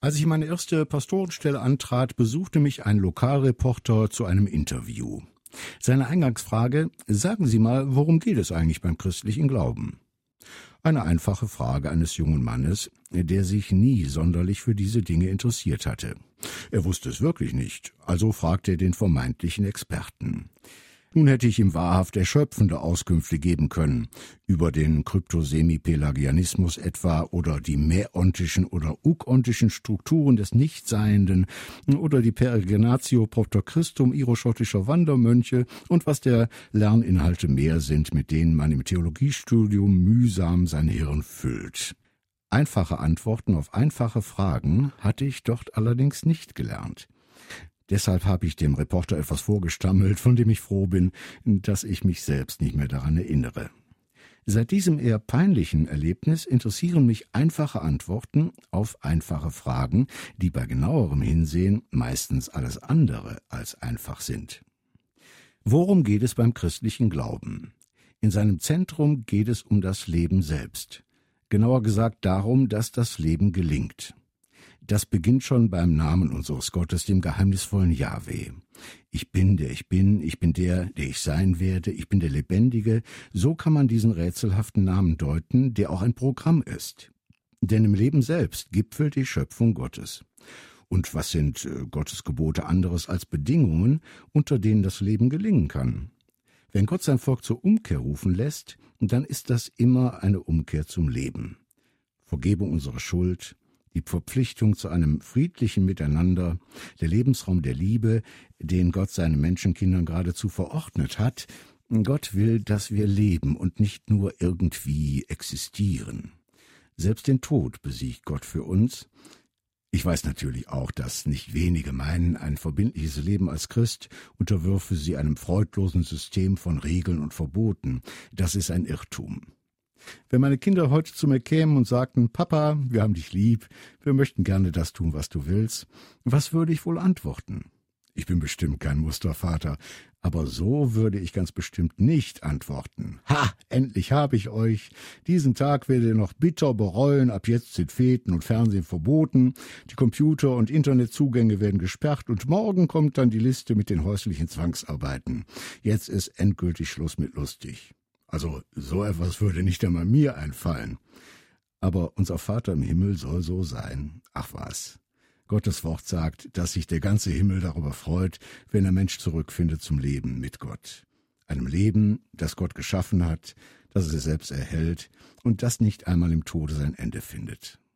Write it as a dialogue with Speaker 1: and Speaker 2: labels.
Speaker 1: Als ich meine erste Pastorenstelle antrat, besuchte mich ein Lokalreporter zu einem Interview. Seine Eingangsfrage: Sagen Sie mal, worum geht es eigentlich beim christlichen Glauben? Eine einfache Frage eines jungen Mannes, der sich nie sonderlich für diese Dinge interessiert hatte. Er wusste es wirklich nicht, also fragte er den vermeintlichen Experten. Nun hätte ich ihm wahrhaft erschöpfende Auskünfte geben können, über den Kryptosemipelagianismus etwa oder die mäontischen oder ukontischen Strukturen des Nichtseienden oder die Peregrinatio Propter Christum iroschottischer Wandermönche und was der Lerninhalte mehr sind, mit denen man im Theologiestudium mühsam sein Hirn füllt. Einfache Antworten auf einfache Fragen hatte ich dort allerdings nicht gelernt. Deshalb habe ich dem Reporter etwas vorgestammelt, von dem ich froh bin, dass ich mich selbst nicht mehr daran erinnere. Seit diesem eher peinlichen Erlebnis interessieren mich einfache Antworten auf einfache Fragen, die bei genauerem Hinsehen meistens alles andere als einfach sind. Worum geht es beim christlichen Glauben? In seinem Zentrum geht es um das Leben selbst. Genauer gesagt darum, dass das Leben gelingt. Das beginnt schon beim Namen unseres Gottes, dem geheimnisvollen Jahwe. Ich bin, der ich bin der ich sein werde, ich bin der Lebendige. So kann man diesen rätselhaften Namen deuten, der auch ein Programm ist. Denn im Leben selbst gipfelt die Schöpfung Gottes. Und was sind Gottes Gebote anderes als Bedingungen, unter denen das Leben gelingen kann? Wenn Gott sein Volk zur Umkehr rufen lässt, dann ist das immer eine Umkehr zum Leben. Vergebung unserer Schuld, die Verpflichtung zu einem friedlichen Miteinander, der Lebensraum der Liebe, den Gott seinen Menschenkindern geradezu verordnet hat. Gott will, dass wir leben und nicht nur irgendwie existieren. Selbst den Tod besiegt Gott für uns. Ich weiß natürlich auch, dass nicht wenige meinen, ein verbindliches Leben als Christ unterwürfe sie einem freudlosen System von Regeln und Verboten. Das ist ein Irrtum. Wenn meine Kinder heute zu mir kämen und sagten, Papa, wir haben dich lieb, wir möchten gerne das tun, was du willst, was würde ich wohl antworten? Ich bin bestimmt kein Mustervater, aber so würde ich ganz bestimmt nicht antworten. Ha, endlich habe ich euch. Diesen Tag werdet ihr noch bitter bereuen, ab jetzt sind Feten und Fernsehen verboten, die Computer- und Internetzugänge werden gesperrt und morgen kommt dann die Liste mit den häuslichen Zwangsarbeiten. Jetzt ist endgültig Schluss mit lustig. Also so etwas würde nicht einmal mir einfallen. Aber unser Vater im Himmel soll so sein. Ach was. Gottes Wort sagt, dass sich der ganze Himmel darüber freut, wenn der Mensch zurückfindet zum Leben mit Gott. Einem Leben, das Gott geschaffen hat, das er selbst erhält und das nicht einmal im Tode sein Ende findet.